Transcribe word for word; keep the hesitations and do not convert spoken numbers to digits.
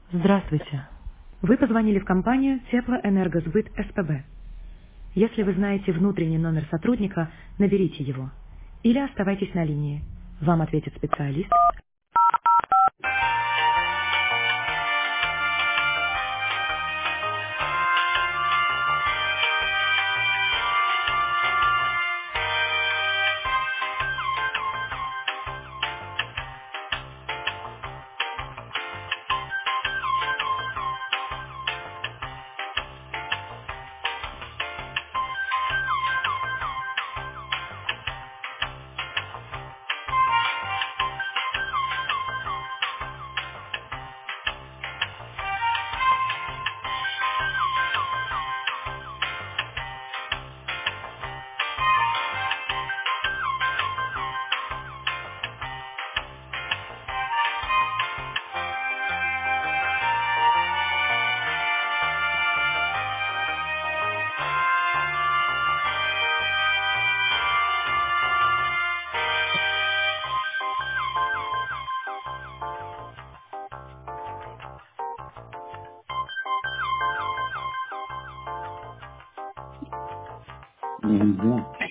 Здравствуйте. Вы позвонили в компанию Теплоэнергосбыт СПБ. Если вы знаете внутренний номер сотрудника, наберите его. Или оставайтесь на линии. Вам ответит специалист. Мгм.